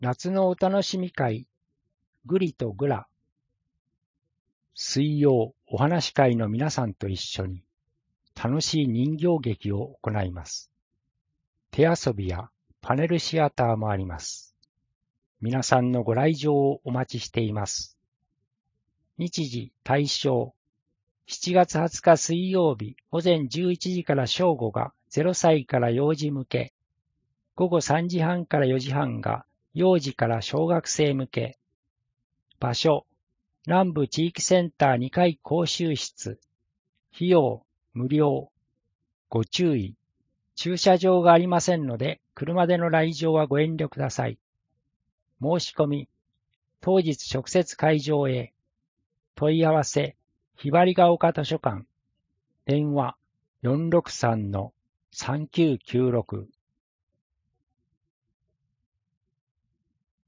夏のお楽しみ会、グリとグラ。水曜お話会の皆さんと一緒に楽しい人形劇を行います。手遊びやパネルシアターもあります。皆さんのご来場をお待ちしています。日時対象、7月20日水曜日午前11時から正午が0歳から幼児向け、午後3時半から4時半が幼児から小学生向け。場所、南部地域センター2階講習室。費用、無料。ご注意。駐車場がありませんので、車での来場はご遠慮ください。申し込み、当日直接会場へ。問い合わせ、ひばりが丘図書館。電話、463-3996。